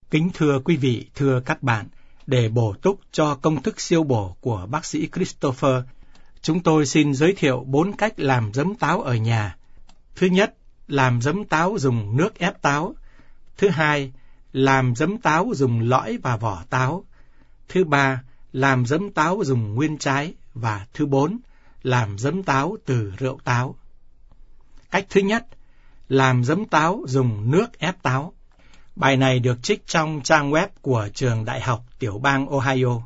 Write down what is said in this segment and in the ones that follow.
Kính thưa quý vị, thưa các bạn, để bổ túc cho công thức siêu bổ của bác sĩ Christopher, chúng tôi xin giới thiệu 4 cách làm giấm táo ở nhà. Thứ nhất, làm giấm táo dùng nước ép táo. Thứ hai, làm giấm táo dùng lõi và vỏ táo. Thứ ba, làm giấm táo dùng nguyên trái. Và thứ 4, làm giấm táo từ rượu táo. Cách thứ nhất, làm giấm táo dùng nước ép táo. Bài này được trích trong trang web của trường đại học tiểu bang Ohio.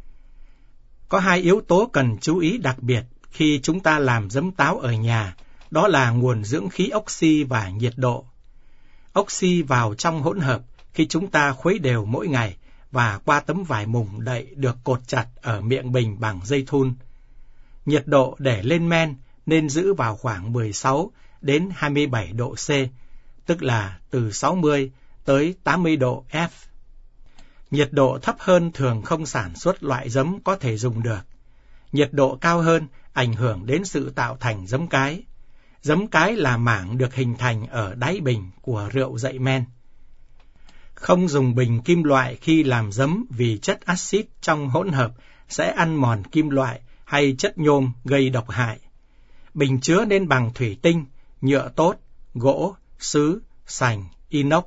Có 2 yếu tố cần chú ý đặc biệt khi chúng ta làm giấm táo ở nhà, đó là nguồn dưỡng khí oxy và nhiệt độ. Oxy vào trong hỗn hợp khi chúng ta khuấy đều mỗi ngày và qua tấm vải mùng đậy được cột chặt ở miệng bình bằng dây thun. Nhiệt độ để lên men nên giữ vào khoảng 16 đến 27 độ C, tức là từ 60 tới 80 độ F. Nhiệt độ thấp hơn thường không sản xuất loại giấm có thể dùng được. Nhiệt độ cao hơn ảnh hưởng đến sự tạo thành giấm cái. Giấm cái là mảng được hình thành ở đáy bình của rượu dậy men. Không dùng bình kim loại khi làm giấm vì chất axit trong hỗn hợp sẽ ăn mòn kim loại hay chất nhôm gây độc hại. Bình chứa nên bằng thủy tinh, nhựa tốt, gỗ, sứ, sành, inox.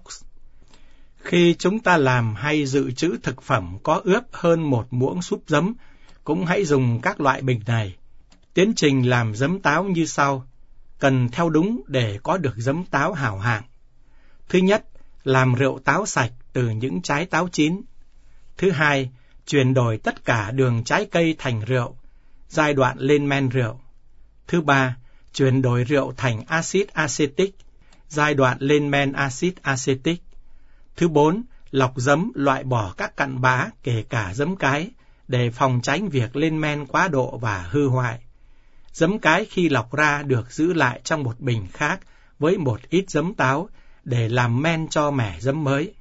Khi chúng ta làm hay dự trữ thực phẩm có ướp hơn 1 muỗng súp giấm, cũng hãy dùng các loại bình này. Tiến trình làm giấm táo như sau, cần theo đúng để có được giấm táo hảo hạng. Thứ nhất, làm rượu táo sạch từ những trái táo chín. Thứ hai, chuyển đổi tất cả đường trái cây thành rượu, giai đoạn lên men rượu. Thứ ba, chuyển đổi rượu thành axit acetic, giai đoạn lên men axit acetic. Thứ 4, lọc giấm loại bỏ các cặn bã kể cả giấm cái để phòng tránh việc lên men quá độ và hư hoại. Giấm cái khi lọc ra được giữ lại trong một bình khác với một ít giấm táo để làm men cho mẻ giấm mới.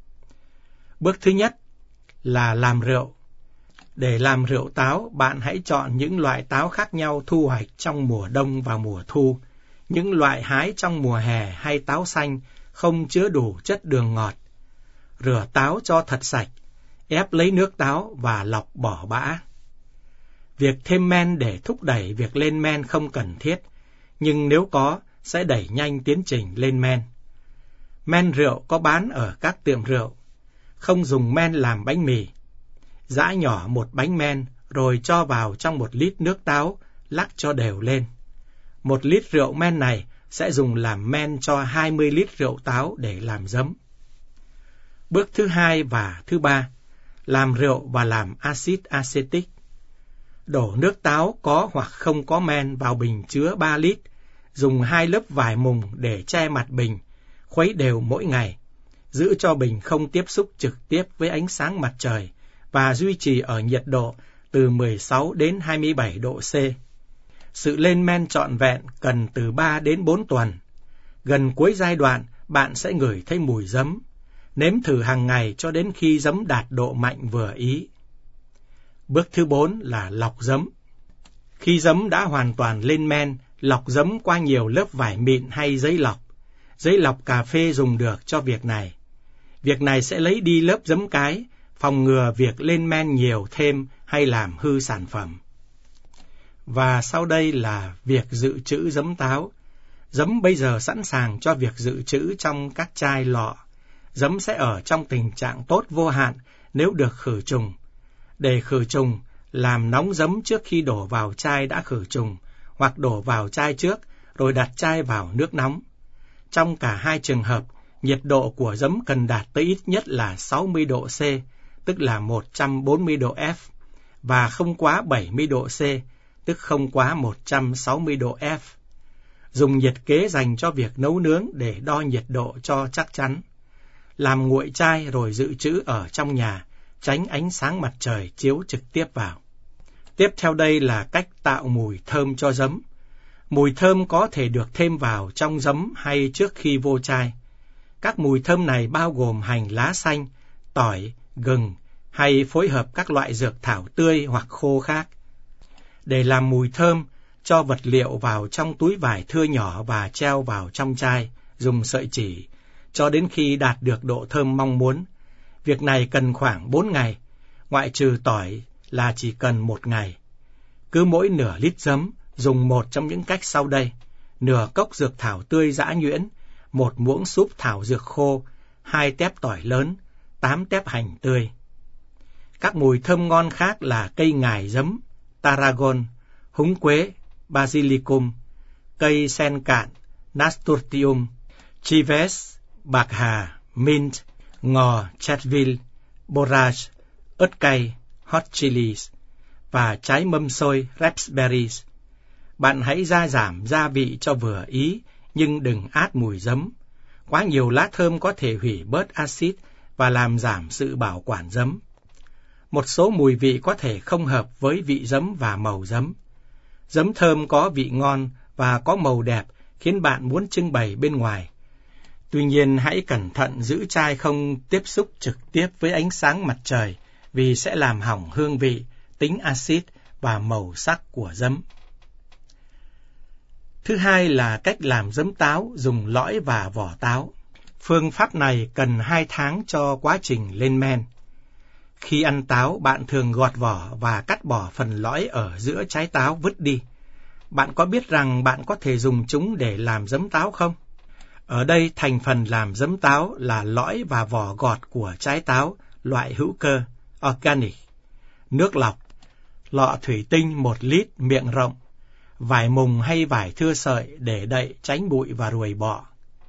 Bước thứ nhất là làm rượu. Để làm rượu táo, bạn hãy chọn những loại táo khác nhau thu hoạch trong mùa đông và mùa thu. Những loại hái trong mùa hè hay táo xanh không chứa đủ chất đường ngọt. Rửa táo cho thật sạch, ép lấy nước táo và lọc bỏ bã. Việc thêm men để thúc đẩy việc lên men không cần thiết, nhưng nếu có, sẽ đẩy nhanh tiến trình lên men. Men rượu có bán ở các tiệm rượu. Không dùng men làm bánh mì. Giã nhỏ một bánh men rồi cho vào trong 1 lít nước táo, lắc cho đều lên. 1 lít rượu men này sẽ dùng làm men cho 20 lít rượu táo để làm giấm. Bước thứ 2 và thứ 3, làm rượu và làm axit acetic. Đổ nước táo có hoặc không có men vào bình chứa 3 lít, dùng 2 lớp vải mùng để che mặt bình, khuấy đều mỗi ngày, giữ cho bình không tiếp xúc trực tiếp với ánh sáng mặt trời và duy trì ở nhiệt độ từ 16 đến 27 độ C. Sự lên men trọn vẹn cần từ 3 đến 4 tuần. Gần cuối giai đoạn, bạn sẽ ngửi thấy mùi giấm. Nếm thử hàng ngày cho đến khi giấm đạt độ mạnh vừa ý. Bước thứ 4 là lọc giấm. Khi giấm đã hoàn toàn lên men, lọc giấm qua nhiều lớp vải mịn hay giấy lọc. Giấy lọc cà phê dùng được cho việc này. Việc này sẽ lấy đi lớp giấm cái, phòng ngừa việc lên men nhiều thêm hay làm hư sản phẩm. Và sau đây là việc dự trữ giấm táo. Giấm bây giờ sẵn sàng cho việc dự trữ trong các chai lọ. Giấm sẽ ở trong tình trạng tốt vô hạn nếu được khử trùng. Để khử trùng, làm nóng giấm trước khi đổ vào chai đã khử trùng, hoặc đổ vào chai trước rồi đặt chai vào nước nóng. Trong cả 2 trường hợp, nhiệt độ của giấm cần đạt tới ít nhất là 60 độ C, tức là 140 độ F, và không quá 70 độ C, tức không quá 160 độ F. Dùng nhiệt kế dành cho việc nấu nướng để đo nhiệt độ cho chắc chắn. Làm nguội chai rồi dự trữ ở trong nhà, tránh ánh sáng mặt trời chiếu trực tiếp vào. Tiếp theo đây là cách tạo mùi thơm cho giấm. Mùi thơm có thể được thêm vào trong giấm hay trước khi vô chai. Các mùi thơm này bao gồm hành lá xanh, tỏi, gừng hay phối hợp các loại dược thảo tươi hoặc khô khác. Để làm mùi thơm, cho vật liệu vào trong túi vải thưa nhỏ và treo vào trong chai, dùng sợi chỉ, cho đến khi đạt được độ thơm mong muốn. Việc này cần khoảng 4 ngày, ngoại trừ tỏi là chỉ cần 1 ngày. Cứ mỗi nửa lít giấm, dùng một trong những cách sau đây: nửa cốc dược thảo tươi giã nhuyễn, 1 muỗng súp thảo dược khô, 2 tép tỏi lớn, 8 tép hành tươi. Các mùi thơm ngon khác là cây ngải giấm, tarragon, húng quế, basilicum, cây sen cạn, nasturtium, chives, bạc hà, mint, ngò, chateville, borage, ớt cay, hot chilies và trái mâm xôi, raspberries. Bạn hãy gia giảm gia vị cho vừa ý, nhưng đừng át mùi giấm. Quá nhiều lá thơm có thể hủy bớt axit và làm giảm sự bảo quản giấm. Một số mùi vị có thể không hợp với vị giấm và màu giấm. Giấm thơm có vị ngon và có màu đẹp khiến bạn muốn trưng bày bên ngoài. Tuy nhiên hãy cẩn thận giữ chai không tiếp xúc trực tiếp với ánh sáng mặt trời vì sẽ làm hỏng hương vị, tính axit và màu sắc của giấm. Thứ hai là cách làm giấm táo dùng lõi và vỏ táo. Phương pháp này cần 2 tháng cho quá trình lên men. Khi ăn táo, bạn thường gọt vỏ và cắt bỏ phần lõi ở giữa trái táo vứt đi. Bạn có biết rằng bạn có thể dùng chúng để làm giấm táo không? Ở đây thành phần làm giấm táo là lõi và vỏ gọt của trái táo, loại hữu cơ, organic, nước lọc, lọ thủy tinh 1 lít miệng rộng, vải mùng hay vải thưa sợi để đậy tránh bụi và ruồi bọ.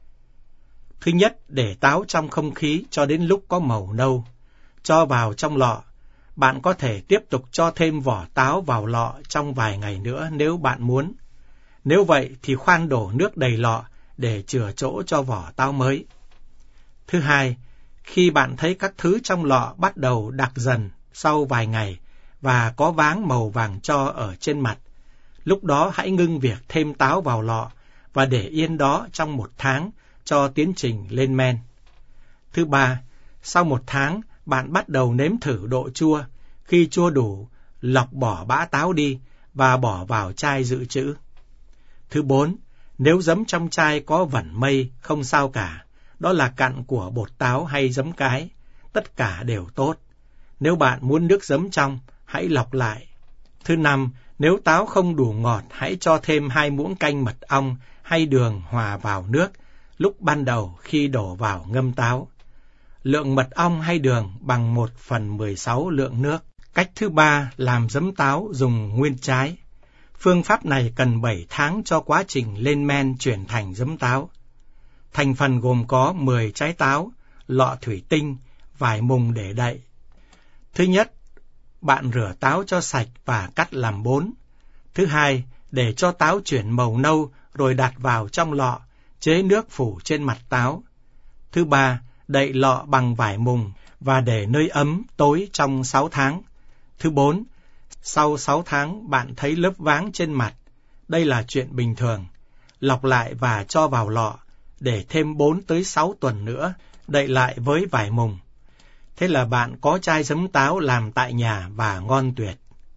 Thứ nhất, để táo trong không khí cho đến lúc có màu nâu. Cho vào trong lọ. Bạn có thể tiếp tục cho thêm vỏ táo vào lọ trong vài ngày nữa nếu bạn muốn. Nếu vậy thì khoan đổ nước đầy lọ để chừa chỗ cho vỏ táo mới. Thứ hai, khi bạn thấy các thứ trong lọ bắt đầu đặc dần sau vài ngày và có váng màu vàng tro ở trên mặt, lúc đó hãy ngưng việc thêm táo vào lọ và để yên đó trong 1 tháng cho tiến trình lên men. Thứ ba, sau 1 tháng, bạn bắt đầu nếm thử độ chua. Khi chua đủ, lọc bỏ bã táo đi và bỏ vào chai dự trữ. Thứ 4, nếu giấm trong chai có vẩn mây, không sao cả. Đó là cặn của bột táo hay giấm cái. Tất cả đều tốt. Nếu bạn muốn nước giấm trong, hãy lọc lại. Thứ 5, nếu táo không đủ ngọt, hãy cho thêm 2 muỗng canh mật ong hay đường hòa vào nước lúc ban đầu khi đổ vào ngâm táo. Lượng mật ong hay đường bằng 1/16 lượng nước. Cách thứ 3 làm giấm táo dùng nguyên trái. Phương pháp này cần 7 tháng cho quá trình lên men chuyển thành giấm táo. Thành phần gồm có 10 trái táo, lọ thủy tinh, vải mùng để đậy. Thứ nhất, bạn rửa táo cho sạch và cắt làm 4. Thứ hai, để cho táo chuyển màu nâu rồi đặt vào trong lọ, chế nước phủ trên mặt táo. Thứ ba, đậy lọ bằng vải mùng và để nơi ấm tối trong 6 tháng. Thứ 4, sau 6 tháng bạn thấy lớp váng trên mặt. Đây là chuyện bình thường. Lọc lại và cho vào lọ, để thêm 4 tới 6 tuần nữa, đậy lại với vải mùng. Thế là bạn có chai giấm táo làm tại nhà và ngon tuyệt.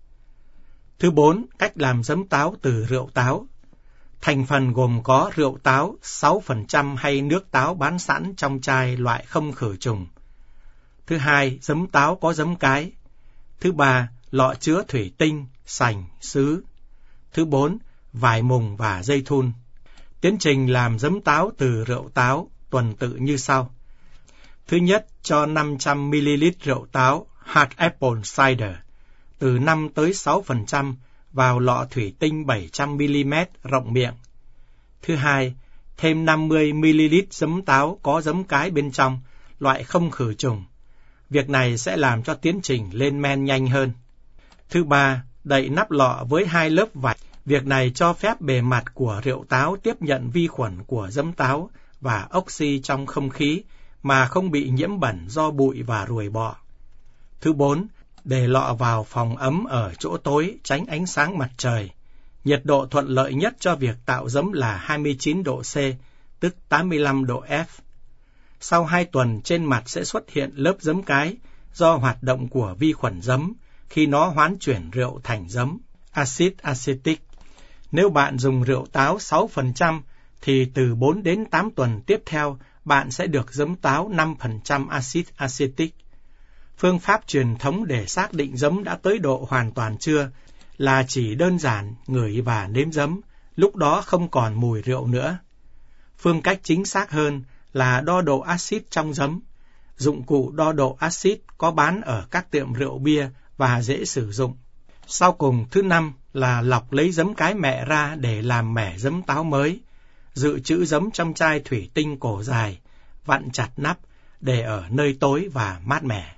Thứ 4, cách làm giấm táo từ rượu táo. Thành phần gồm có rượu táo 6% hay nước táo bán sẵn trong chai loại không khử trùng. Thứ hai, giấm táo có giấm cái. Thứ ba, lọ chứa thủy tinh, sành, sứ. Thứ 4, vải mùng và dây thun. Tiến trình làm giấm táo từ rượu táo tuần tự như sau. Thứ nhất, cho 500ml rượu táo hard apple cider từ 5 tới 6% vào lọ thủy tinh 700ml rộng miệng. Thứ hai, thêm 50ml giấm táo có giấm cái bên trong, loại không khử trùng. Việc này sẽ làm cho tiến trình lên men nhanh hơn. Thứ ba, đậy nắp lọ với 2 lớp vải. Việc này cho phép bề mặt của rượu táo tiếp nhận vi khuẩn của giấm táo và oxy trong không khí mà không bị nhiễm bẩn do bụi và ruồi bọ. Thứ 4, để lọ vào phòng ấm ở chỗ tối, tránh ánh sáng mặt trời. Nhiệt độ thuận lợi nhất cho việc tạo giấm là 29 độ C, tức 85 độ F. Sau 2 tuần trên mặt sẽ xuất hiện lớp giấm cái do hoạt động của vi khuẩn giấm khi nó hoán chuyển rượu thành giấm, axit acetic. Nếu bạn dùng rượu táo 6% thì từ 4 đến 8 tuần tiếp theo bạn sẽ được giấm táo 5% axit acetic. Phương pháp truyền thống để xác định giấm đã tới độ hoàn toàn chưa là chỉ đơn giản ngửi và nếm giấm, lúc đó không còn mùi rượu nữa. Phương cách chính xác hơn là đo độ axit trong giấm. Dụng cụ đo độ axit có bán ở các tiệm rượu bia và dễ sử dụng. Sau cùng, thứ năm là lọc lấy giấm cái mẹ ra để làm mẻ giấm táo mới. Dự trữ giấm trong chai thủy tinh cổ dài, vặn chặt nắp, để ở nơi tối và mát mẻ.